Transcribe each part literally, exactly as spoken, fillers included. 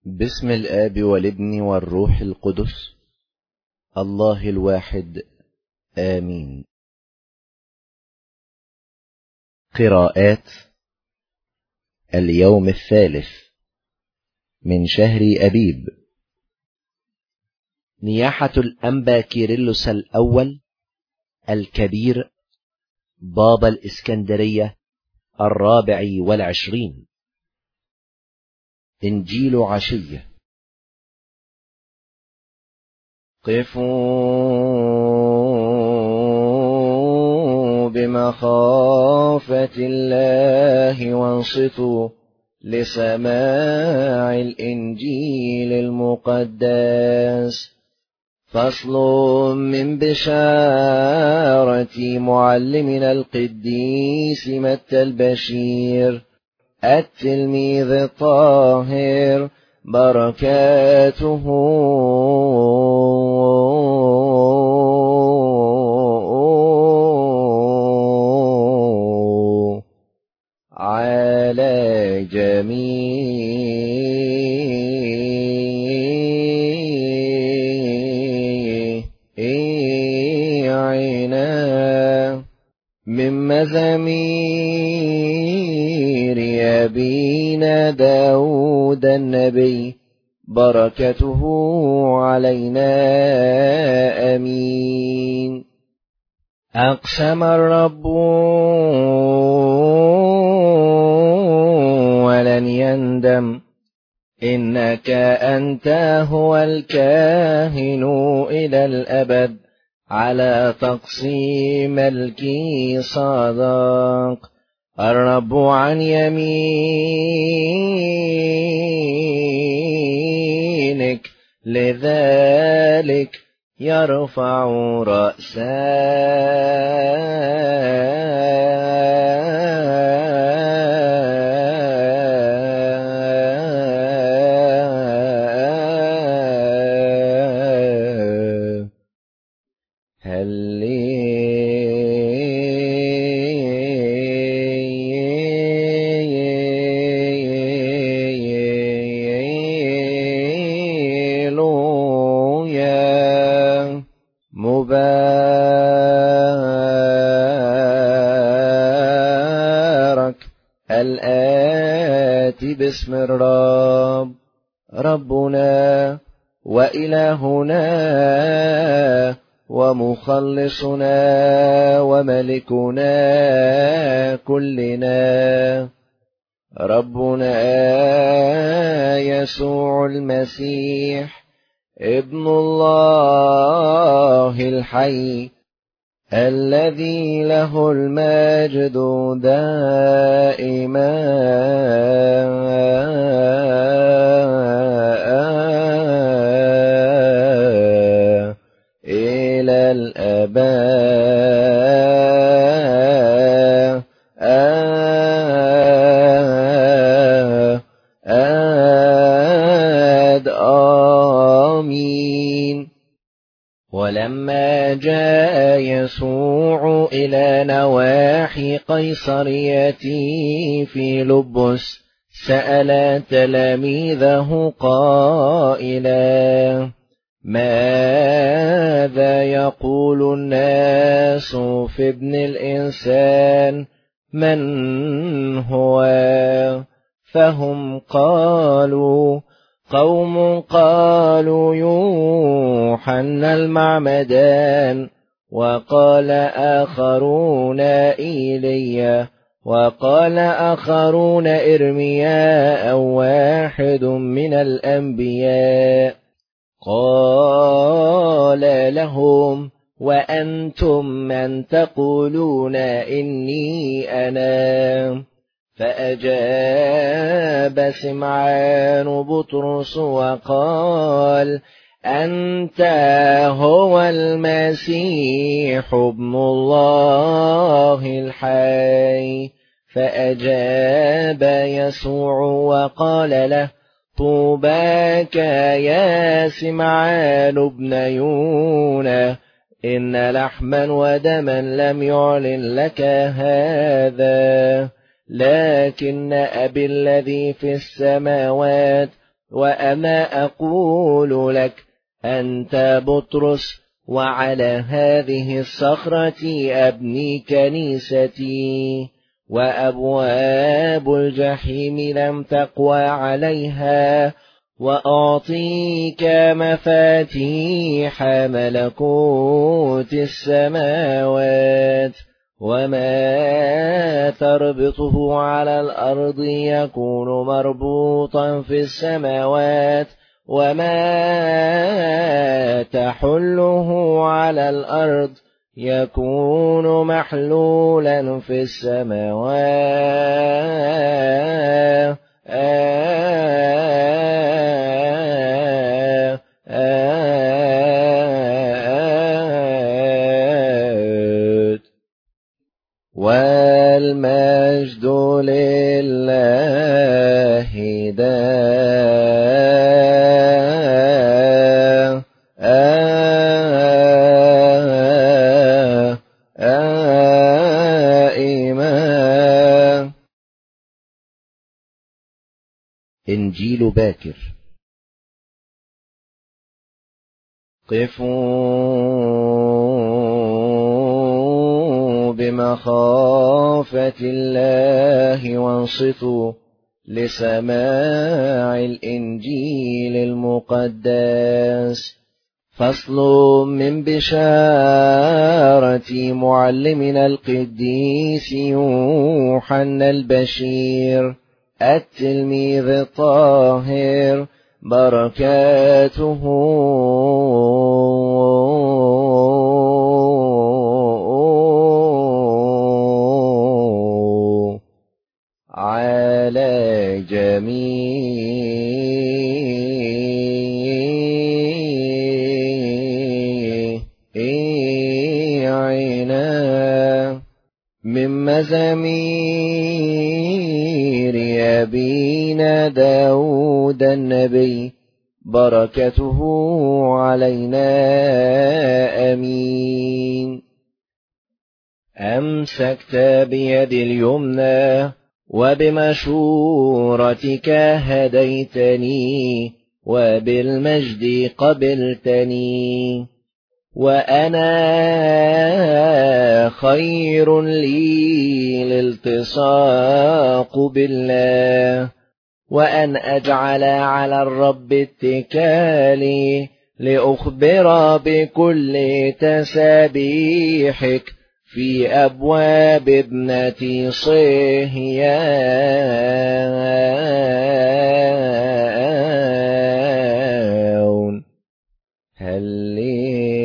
باسم الآب والابن والروح القدس الله الواحد آمين. قراءات اليوم الثالث من شهر أبيب. نياحة الأنبا كيرلس الأول الكبير بابا الإسكندرية الرابع والعشرين. إنجيل عشية. قفوا بمخافة الله وانصتوا لسماع الإنجيل المقدس. فصل من بشارة معلمنا القديس متى البشير التلميذ الطاهر بركاته على جميعنا من مزامير أبينا داود النبي بركته علينا آمين. أقسم الرب ولن يندم إنك أنت هو الكاهن إلى الأبد على تقسيم ملكي صادق. الرب عن يمينك لذلك يرفع رأسه. مبارك الآتي باسم الرب ربنا وإلهنا ومخلصنا وملكنا كلنا ربنا يسوع المسيح ابن الله الحي الذي له المجد دائما إلى الآباء آمين. ولما جاء يسوع إلى نواحي قيصرية في لبس سأل تلاميذه قائلا: ماذا يقول الناس في ابن الإنسان؟ من هو؟ فهم قالوا: قوم قالوا يوحنا المعمدان، وقال آخرون إيليا، وقال آخرون إرمياء أو واحد من الأنبياء. قال لهم: وأنتم من تقولون إني أنا؟ فأجاب سمعان بطرس وقال: أنت هو المسيح ابن الله الحي. فأجاب يسوع وقال له: طوباك يا سمعان ابن يونا، إن لحما ودما لم يعلن لك هذا، لكن أبي الذي في السماوات وأما أقول لك أنت بطرس، وعلى هذه الصخرة أبني كنيستي، وأبواب الجحيم لم تقوى عليها. وأعطيك مفاتيح ملكوت السماوات، وما تربطه على الأرض يكون مربوطا في السماوات، وما تحله على الأرض يكون محلولا في السماوات. والمجد لله دائما. إنجيل باكر. قفوا بمخافة الله وانصتوا لسماع الإنجيل المقدس. فصل من بشارة معلمنا القديس يوحنا البشير التلميذ الطاهر، بركاته على جميعنا. من مزامير أبينا داود النبي، بركته علينا أمين. أمسكت بيد اليمنى وبمشورتك هديتني، وبالمجد قبلتني. وأنا خير لي الالتصاق بالله، وأن أجعل على الرب اتكالي، لأخبر بكل تسابيحك في أبواب ابنة صهيون. هللويا.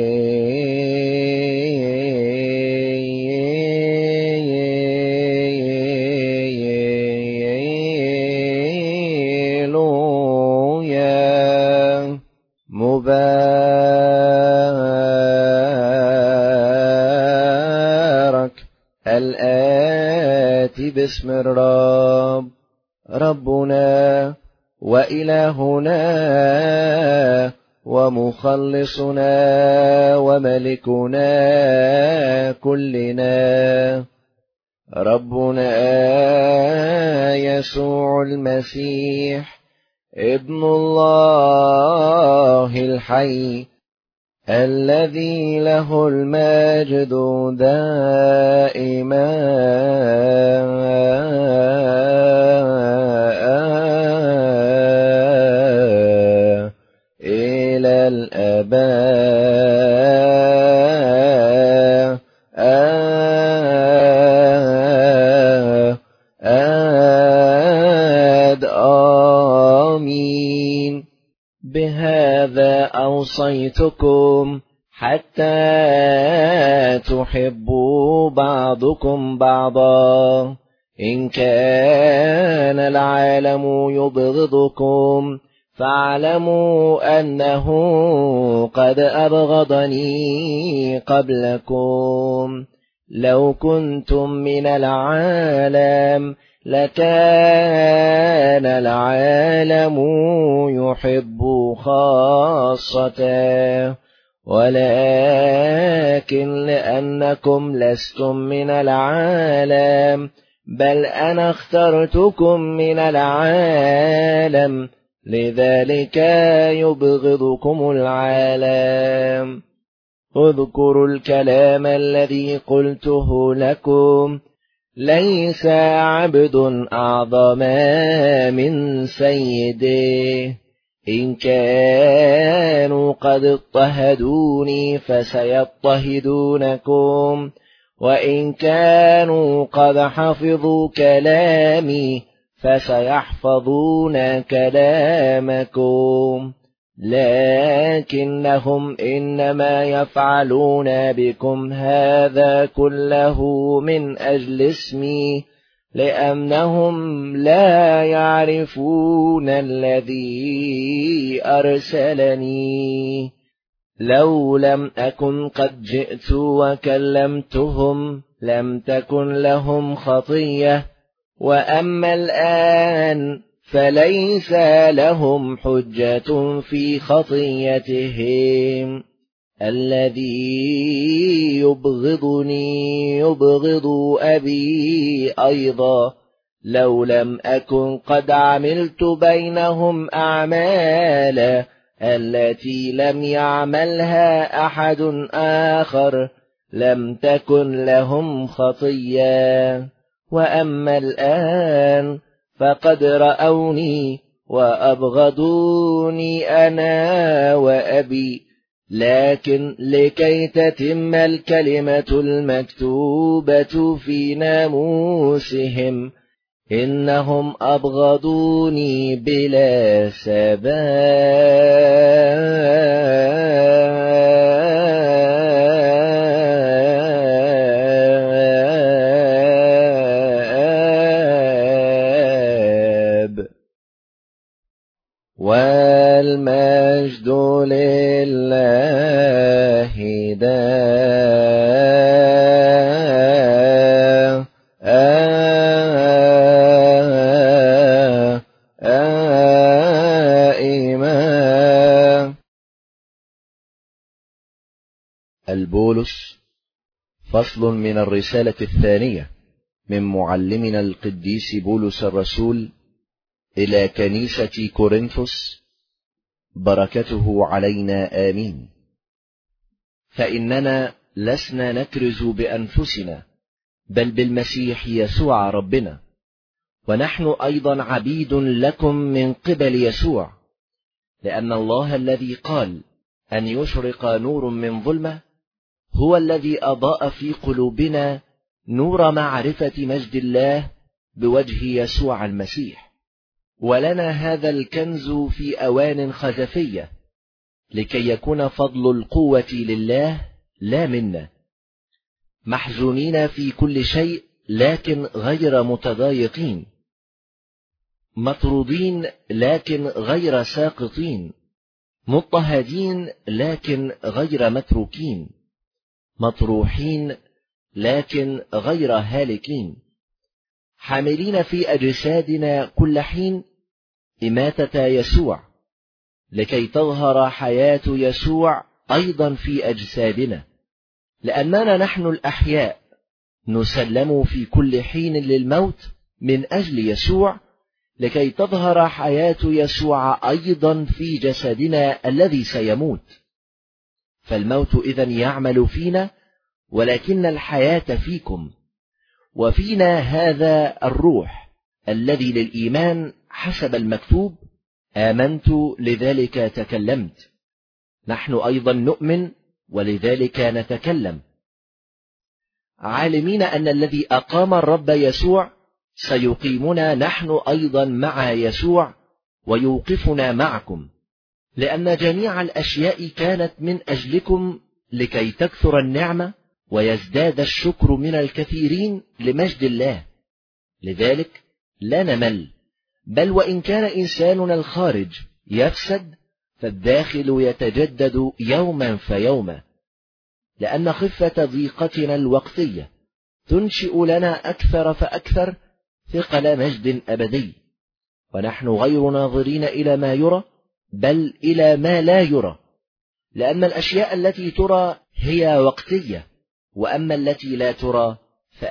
مبارك الآتي باسم الرب، ربنا وإلهنا ومخلصنا وملكنا كلنا، ربنا يسوع المسيح ابن الله الحي، الذي له المجد دائما إلى الآباء. آمين. بهذا أوصيتكم حتى تحبوا بعضكم بعضا. إن كان العالم يبغضكم فاعلموا أنه قد أبغضني قبلكم. لو كنتم من العالم لكان العالم يحب خاصته، ولكن لأنكم لستم من العالم بل أنا اخترتكم من العالم، لذلك يبغضكم العالم. اذكروا الكلام الذي قلته لكم، ليس عبد أعظم من سيده. إن كانوا قد اضطهدوني فسيضطهدونكم، وإن كانوا قد حفظوا كلامي فسيحفظون كلامكم. لكنهم إنما يفعلون بكم هذا كله من أجل اسمي، لأنهم لا يعرفون الذي أرسلني. لو لم أكن قد جئت وكلمتهم لم تكن لهم خطية، وأما الآن فليس لهم حجة في خطيتهم. الذي يبغضني يبغض أبي أيضا، لو لم أكن قد عملت بينهم أعمالا التي لم يعملها أحد آخر لم تكن لهم خطية. وأما الآن فقد رأوني وأبغضوني أنا وأبي، لكن لكي تتم الكلمة المكتوبة في ناموسهم، إنهم أبغضوني بلا سبب. والمجد لله دائما. البولس، فصل من الرسالة الثانية من معلمنا القديس بولس الرسول إلى كنيسة كورنثوس، بركته علينا آمين. فإننا لسنا نكرز بأنفسنا، بل بالمسيح يسوع ربنا، ونحن أيضا عبيد لكم من قبل يسوع، لأن الله الذي قال أن يشرق نور من ظلمة هو الذي أضاء في قلوبنا نور معرفة مجد الله بوجه يسوع المسيح. ولنا هذا الكنز في أوان خزفية، لكي يكون فضل القوة لله لا منا، محزونين في كل شيء لكن غير متضايقين، مطرودين لكن غير ساقطين، مضطهدين لكن غير متروكين، مطروحين لكن غير هالكين، حاملين في أجسادنا كل حين إماتة يسوع، لكي تظهر حياة يسوع أيضا في أجسادنا. لأننا نحن الأحياء نسلم في كل حين للموت من أجل يسوع، لكي تظهر حياة يسوع أيضا في جسدنا الذي سيموت. فالموت إذن يعمل فينا، ولكن الحياة فيكم، وفينا هذا الروح الذي للإيمان حسب المكتوب: آمنت لذلك تكلمت. نحن أيضا نؤمن ولذلك نتكلم، عالمين أن الذي أقام الرب يسوع سيقيمنا نحن أيضا مع يسوع ويوقفنا معكم، لأن جميع الأشياء كانت من أجلكم، لكي تكثر النعمة ويزداد الشكر من الكثيرين لمجد الله. لذلك لا نمل، بل وإن كان إنساننا الخارج يفسد فالداخل يتجدد يوما فيوما، لأن خفة ضيقتنا الوقتية تنشئ لنا أكثر فأكثر ثقل مجد أبدي. ونحن غير ناظرين إلى ما يرى، بل إلى ما لا يرى، لأن الأشياء التي ترى هي وقتية، وأما التي لا ترى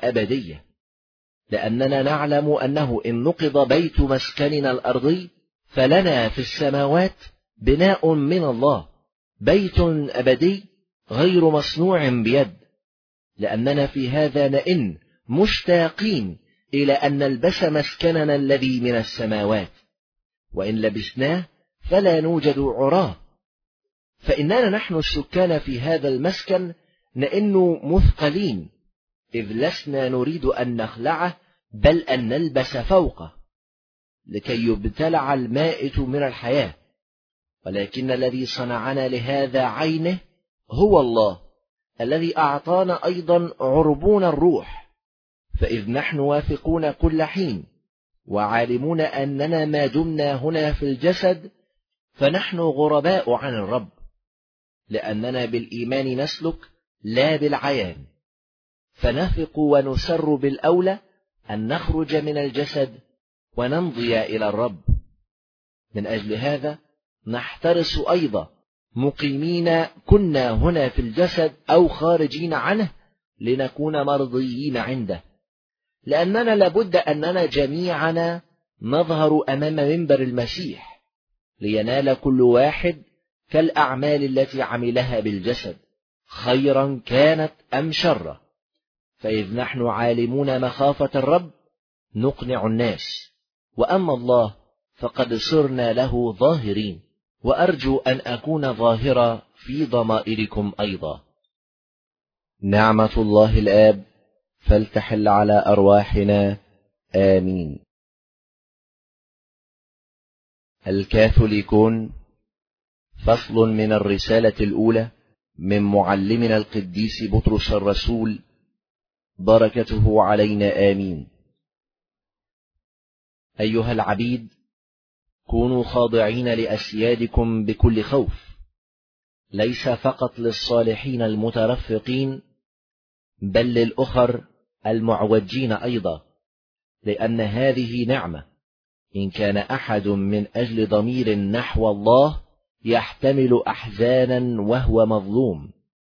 فأبدية. لأننا نعلم أنه إن نقض بيت مسكننا الأرضي فلنا في السماوات بناء من الله، بيت أبدي غير مصنوع بيد، لأننا في هذا نئن مشتاقين إلى أن نلبس مسكننا الذي من السماوات، وإن لبسناه فلا نوجد عراه. فإننا نحن السكان في هذا المسكن نئن مثقلين، إذ لسنا نريد أن نخلعه بل أن نلبس فوقه، لكي يبتلع المائت من الحياة. ولكن الذي صنعنا لهذا عينه هو الله، الذي أعطانا أيضا عربون الروح. فإذ نحن واثقون كل حين وعالمون أننا ما دمنا هنا في الجسد فنحن غرباء عن الرب، لأننا بالإيمان نسلك لا بالعيان، فنثق ونسر بالأولى أن نخرج من الجسد ونمضي إلى الرب. من أجل هذا نحترس أيضا، مقيمين كنا هنا في الجسد أو خارجين عنه، لنكون مرضيين عنده، لأننا لابد أننا جميعنا نظهر أمام منبر المسيح، لينال كل واحد كالأعمال التي عملها بالجسد، خيرا كانت أم شرا. فإذ نحن عالمون مخافة الرب نقنع الناس، وأما الله فقد صرنا له ظاهرين، وأرجو أن أكون ظاهرا في ضمائركم أيضا. نعمة الله الآب فلتحل على أرواحنا، آمين. الكاثوليكون، فصل من الرسالة الأولى من معلمنا القديس بطرس الرسول، بركته علينا، آمين. أيها العبيد، كونوا خاضعين لأسيادكم بكل خوف، ليس فقط للصالحين المترفقين بل للأخر المعوجين أيضا، لأن هذه نعمة. إن كان أحد من أجل ضمير نحو الله يحتمل أحزانا وهو مظلوم،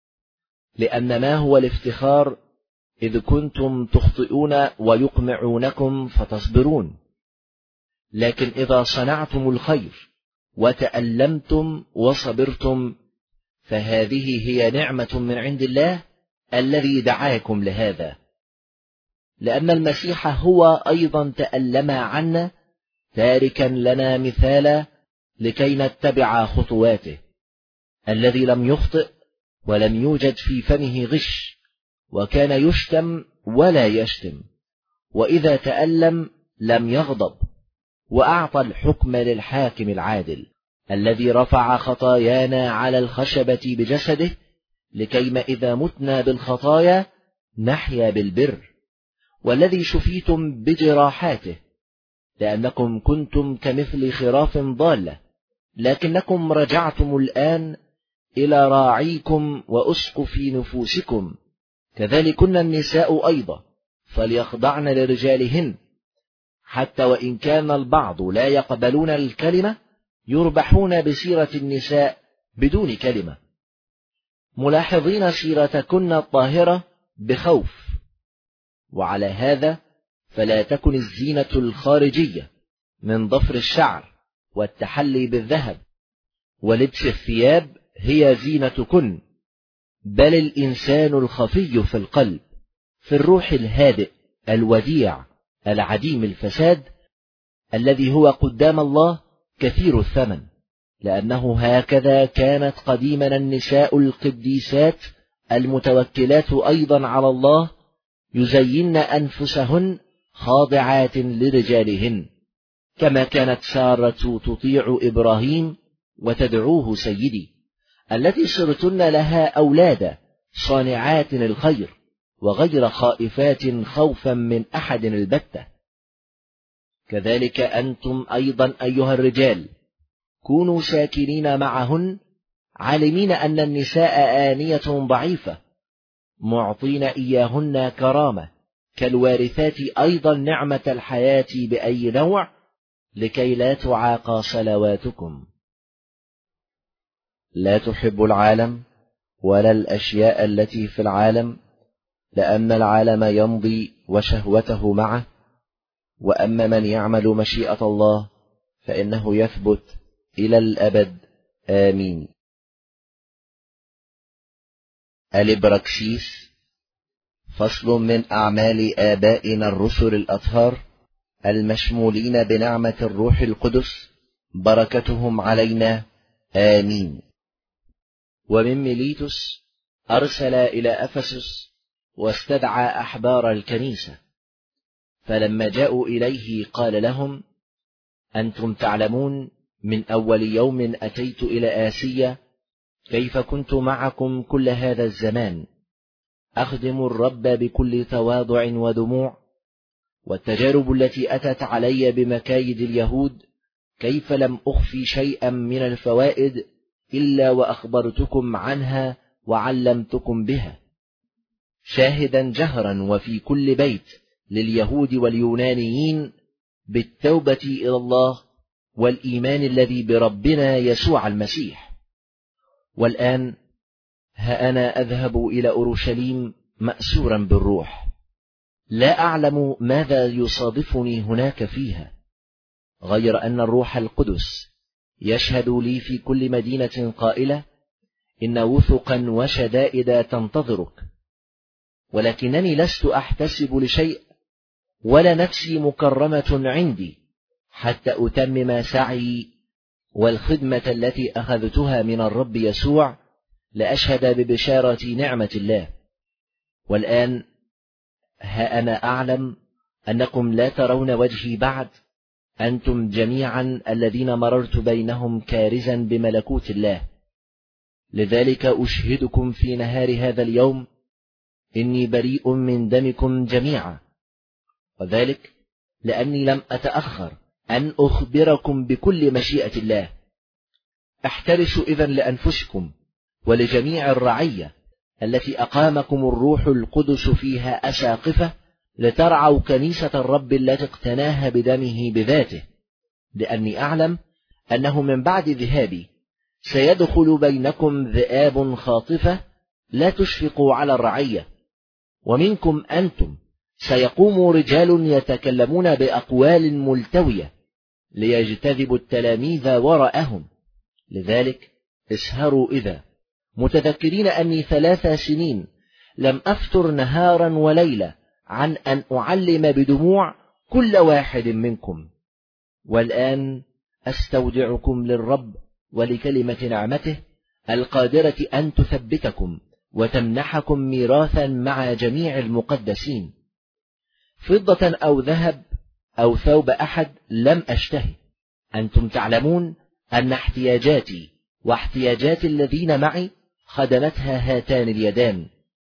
لأن ما هو الافتخار إذ كنتم تخطئون ويقمعونكم فتصبرون؟ لكن إذا صنعتم الخير وتألمتم وصبرتم فهذه هي نعمة من عند الله الذي دعاكم لهذا، لأن المسيح هو أيضا تألم عنا تاركا لنا مثالا لكي نتبع خطواته، الذي لم يخطئ ولم يوجد في فمه غش، وكان يشتم ولا يشتم، وإذا تألم لم يغضب، وأعطى الحكم للحاكم العادل الذي رفع خطايانا على الخشبة بجسده، لكيما إذا متنا بالخطايا نحيا بالبر، والذي شفيتم بجراحاته، لأنكم كنتم كمثل خراف ضالة، لكنكم رجعتم الآن إلى راعيكم وأسقف نفوسكم. كذلكن النساء أيضا فليخضعن لرجالهن، حتى وإن كان البعض لا يقبلون الكلمة يربحون بسيرة النساء بدون كلمة، ملاحظين سيرتكن الطاهرة بخوف. وعلى هذا فلا تكن الزينة الخارجية من ضفر الشعر والتحلي بالذهب ولبس الثياب هي زينتكن، بل الإنسان الخفي في القلب، في الروح الهادئ الوديع العديم الفساد، الذي هو قدام الله كثير الثمن، لأنه هكذا كانت قديما النساء القديسات المتوكلات أيضا على الله يزين أنفسهن خاضعات لرجالهن، كما كانت سارة تطيع إبراهيم وتدعوه سيدي، التي صرتن لها أولادا صانعات الخير وغير خائفات خوفا من أحد البتة. كذلك أنتم أيضا أيها الرجال كونوا ساكنين معهن، عالمين أن النساء آنية ضعيفة، معطين إياهن كرامة كالوارثات أيضا نعمة الحياة بأي نوع، لكي لا تعاقى صلواتكم. لا تحب العالم ولا الأشياء التي في العالم، لأن العالم يمضي وشهوته معه، وأما من يعمل مشيئة الله فإنه يثبت إلى الأبد. آمين. الإبراكسيس. فصل من أعمال آبائنا الرسل الأطهار المشمولين بنعمة الروح القدس، بركتهم علينا. آمين. ومن ميليتوس أرسل إلى أفسس واستدعى أحبار الكنيسة، فلما جاءوا إليه قال لهم: أنتم تعلمون من أول يوم أتيت إلى آسيا كيف كنت معكم كل هذا الزمان أخدم الرب بكل تواضع ودموع، والتجارب التي أتت علي بمكايد اليهود كيف لم أخفي شيئا من الفوائد إلا وأخبرتكم عنها وعلمتكم بها، شاهدا جهرا وفي كل بيت لليهود واليونانيين بالتوبة إلى الله والإيمان الذي بربنا يسوع المسيح. والآن ها أنا أذهب إلى أورشليم مأسورا بالروح، لا أعلم ماذا يصادفني هناك فيها، غير أن الروح القدس يشهد لي في كل مدينة قائلة: إن وثقا وشدائد تنتظرك. ولكنني لست أحتسب لشيء، ولا نفسي مكرمة عندي، حتى أتمم سعي والخدمة التي أخذتها من الرب يسوع لأشهد ببشارة نعمة الله. والآن ها أنا أعلم أنكم لا ترون وجهي بعد، أنتم جميعا الذين مررت بينهم كارزا بملكوت الله. لذلك أشهدكم في نهار هذا اليوم إني بريء من دمكم جميعا، وذلك لأني لم أتأخر أن أخبركم بكل مشيئة الله. احترسوا إذن لأنفسكم ولجميع الرعية التي أقامكم الروح القدس فيها أساقفة، لترعوا كنيسة الرب التي اقتناها بدمه بذاته، لأني أعلم أنه من بعد ذهابي سيدخل بينكم ذئاب خاطفة لا تشفقوا على الرعية، ومنكم أنتم سيقوم رجال يتكلمون بأقوال ملتوية ليجتذبوا التلاميذ وراءهم. لذلك اسهروا إذا، متذكرين أني ثلاث سنين لم أفتر نهارا وليلة عن أن أعلم بدموع كل واحد منكم. والآن أستودعكم للرب ولكلمة نعمته القادرة أن تثبتكم وتمنحكم ميراثا مع جميع المقدسين. فضة أو ذهب أو ثوب أحد لم أشتهي، أنتم تعلمون أن احتياجاتي واحتياجات الذين معي خدمتها هاتان اليدان.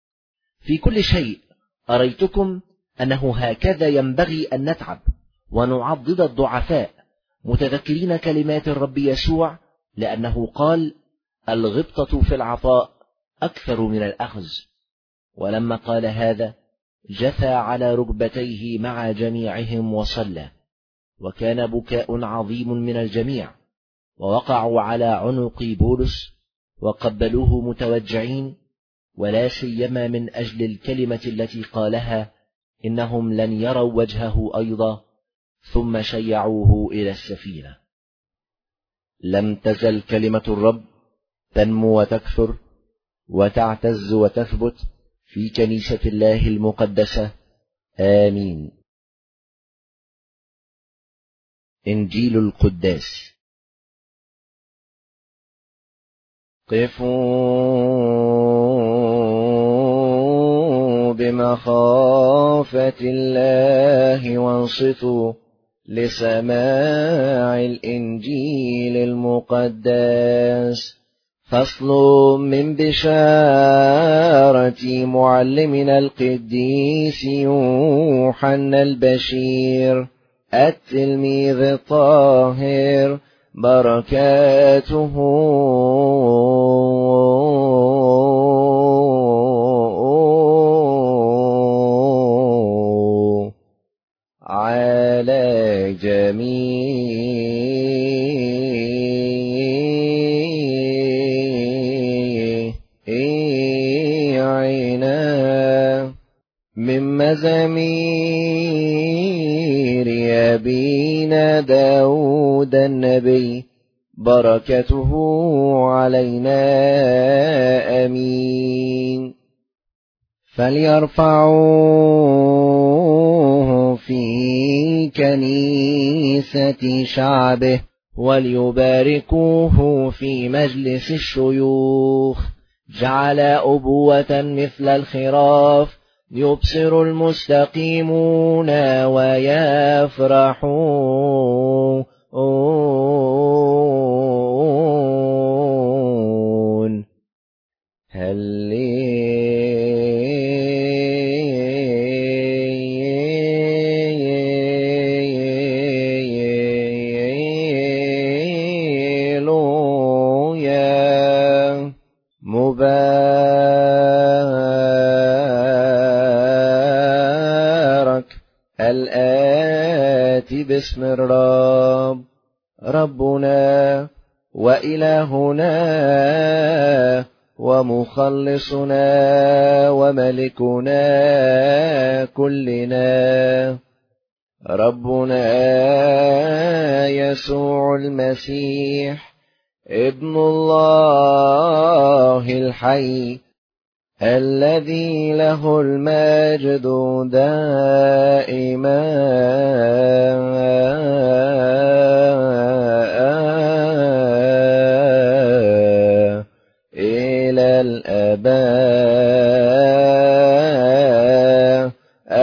في كل شيء أريتكم أنه هكذا ينبغي أن نتعب ونعضد الضعفاء، متذكرين كلمات الرب يسوع، لأنه قال: الغبطة في العطاء أكثر من الأخذ. ولما قال هذا جثى على ركبتيه مع جميعهم وصلى، وكان بكاء عظيم من الجميع، ووقعوا على عنق بولس وقبلوه متوجعين، ولا سيما من أجل الكلمة التي قالها إنهم لن يروا وجهه أيضا، ثم شيعوه إلى السفينة. لم تزل كلمة الرب تنمو وتكثر وتعتز وتثبت في كنيسة الله المقدسة. آمين. إنجيل القداس. قفوا بمخافة الله وانصتوا لسماع الإنجيل المقدس. فصل من بشارة معلمنا القديس يوحنا البشير التلميذ الطاهر، بركاته على جميعنا من مزامير أبينا داود النبي بركته علينا آمين. فليرفعوه في كنيسة شعبه وليباركوه في مجلس الشيوخ. جعل أبوة مثل الخراف يبصر المستقيمون ويفرحون. هللويا. مبارك الآتي باسم الرب ربنا وإلهنا ومخلصنا وملكنا كلنا ربنا يسوع المسيح ابن الله الحي الذي له المجد دائما إلى الآباء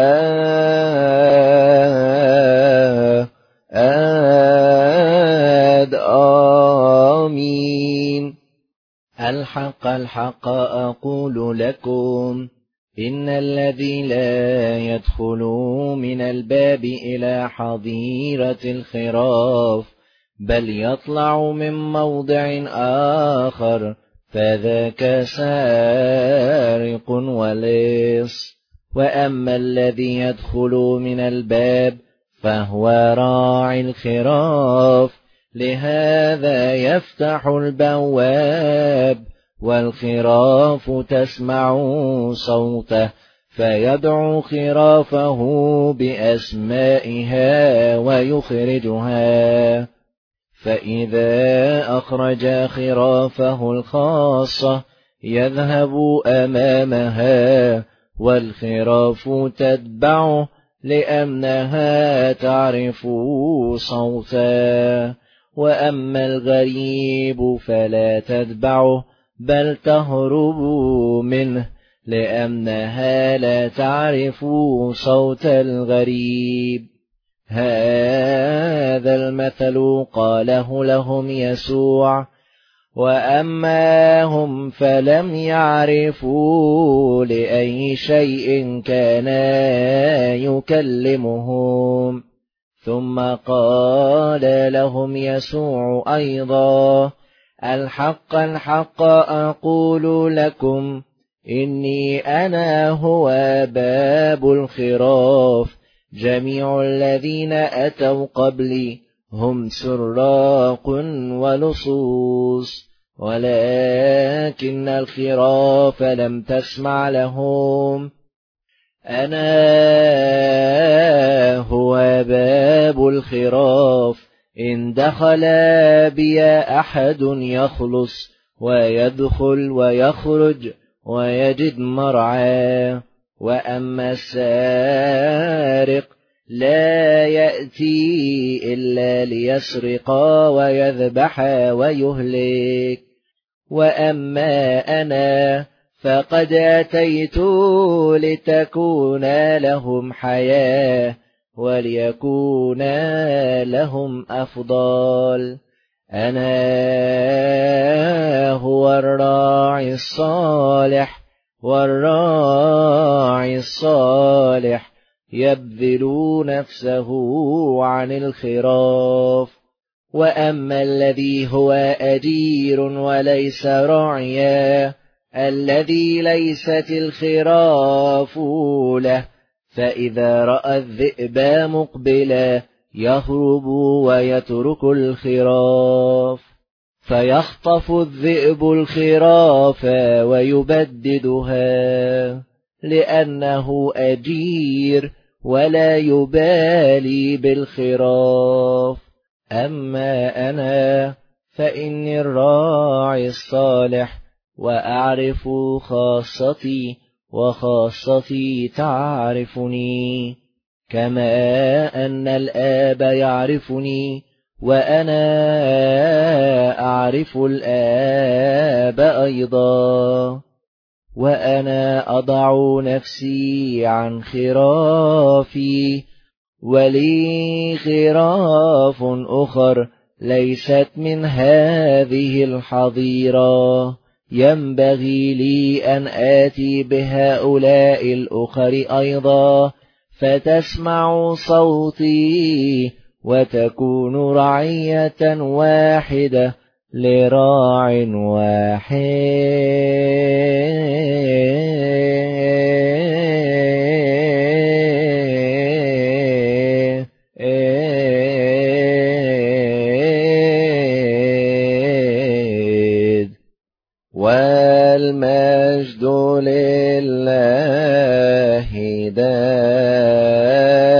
آمين. الحق الحق أقول لكم إن الذي لا يدخل من الباب إلى حظيرة الخراف بل يطلع من موضع آخر فذاك سارق ولص. وأما الذي يدخل من الباب فهو راعي الخراف، لهذا يفتح البواب والخراف تسمع صوته فيدعو خرافه بأسمائها ويخرجها. فإذا أخرج خرافه الخاصة يذهب أمامها والخراف تتبعه لأنها تعرف صوته. وأما الغريب فلا تتبعه بل تهرب منه لأنها لا تعرف صوت الغريب. هذا المثل قاله لهم يسوع. وأما هم فلم يعرفوا لأي شيء كان يكلمهم. ثم قال لهم يسوع أيضا: الحق الحق أقول لكم إني أنا هو باب الخراف. جميع الذين أتوا قبلي هم سراق ولصوص، ولكن الخراف لم تسمع لهم. أنا هو باب الخراف، إن دخل بي أحد يخلص ويدخل ويخرج ويجد مرعى. وأما السارق لا يأتي إلا ليسرق ويذبح ويهلك. وأما أنا فقد أتيت لتكون لهم حياة وليكون لهم أفضل. أنا هو الراعي الصالح، والراعي الصالح يبذل نفسه عن الخراف. وأما الذي هو أجير وليس راعيا، الذي ليست الخراف له، فإذا رأى الذئب مقبلا يهرب ويترك الخراف، فيخطف الذئب الخراف ويبددها، لأنه أجير ولا يبالي بالخراف. أما أنا فإني الراعي الصالح، وأعرف خاصتي، وخاصتي تعرفني، كما أن الآب يعرفني، وأنا أعرف الآب أيضا. وأنا أضع نفسي عن خرافي، ولي خراف أخر ليست من هذه الحظيرة، ينبغي لي أن آتي بهؤلاء الأخر أيضا، فتسمع صوتي، وتكون رعية واحدة لراع واحد. والمجد لله دائما.